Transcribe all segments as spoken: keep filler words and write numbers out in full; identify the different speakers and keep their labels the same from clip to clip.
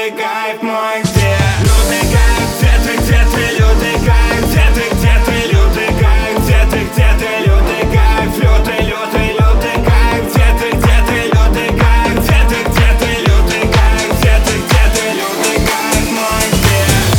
Speaker 1: лютый кайф мой, где лютый кайф, где ты, где ты, лютый кайф, где ты, где ты, лютый кайф, где ты, где ты, лютый кайф, лютый, лютый, лютый кайф, где ты, где ты, лютый кайф, где ты, где ты, лютый кайф, где ты, где ты, лютый кайф мой, где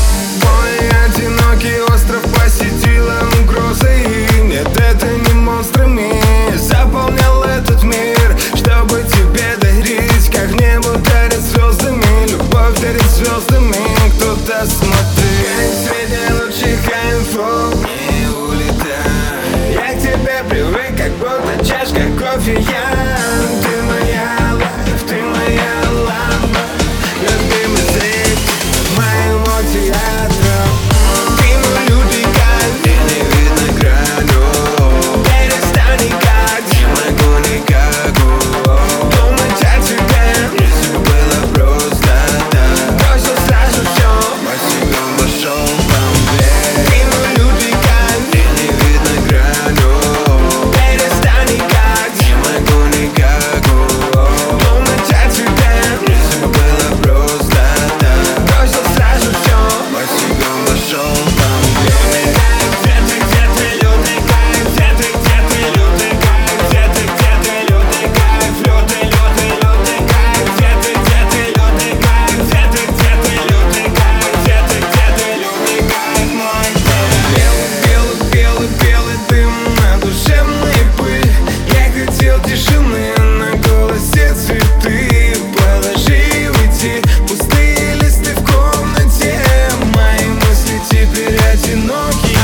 Speaker 2: мой одинокий остров посетила угроза, и нет, это не монстрами заполнял этот мир, чтобы тебе дарить, как небо дарит звездами, любовь дарит звездами. Кто-то смотрит среди лучших кайфов, не улетай. Я к тебе привык, как будто чашка кофе. Я, ты моя лайф, ты моя лампа, любимый зритель моего театра. Ты мой лютый кайф, где не видно граней. Перестань никак, не могу никак думать о тебе, если было просто так. Бросил сразу все, босиком пошел по мне. Ты мой лютый кайф, где не видно граней. Перестань никак, не могу никак думать о тебе, если было просто так. Бросил сразу все, босиком пошел по мне.
Speaker 1: где ты, где ты, лютый кайф, где ты, где ты, лютый кайф, где ты, где ты, лютый кайф, лютый, лютый, лютый кайф, где ты, где ты, лютый кайф, где ты, где ты, лютый кайф, где ты, где ты, лютый кайф мой,
Speaker 2: Белый, белый, белый, белый дым на душевной пыль. Я хотел тишины, на голосе цветы. Положи и уйти, пустые листы в комнате. Мои мысли теперь одинокие.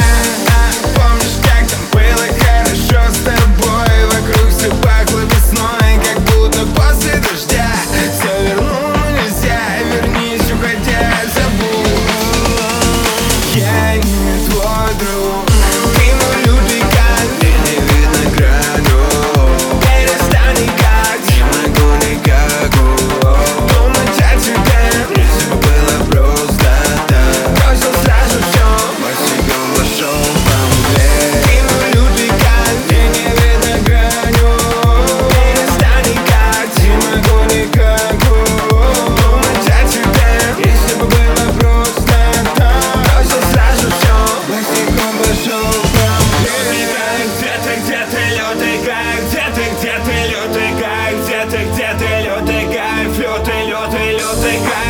Speaker 2: Помнишь, как там было хорошо с тобой? Вокруг все пахло весной, как будто после дождя. Все верну, но нельзя, вернись, уходя, забудь. Я не твой друг, ты мой лютый кайф, где не видно граней. Перестань никак, не могу никак думать о тебе, если было просто так. Бросил сразу все, босиком пошел по мне. Ты мой лютый кайф, где не видно граней. Перестань никак, не могу никак думать о тебе, если бы было просто так. Бросил сразу все, босиком пошел по мне.
Speaker 1: где ты, где ты, лютый кайф, где ты, где ты, лютый кайф, где ты, где ты, лютый кайф, лютый, лютый, лютый кайф.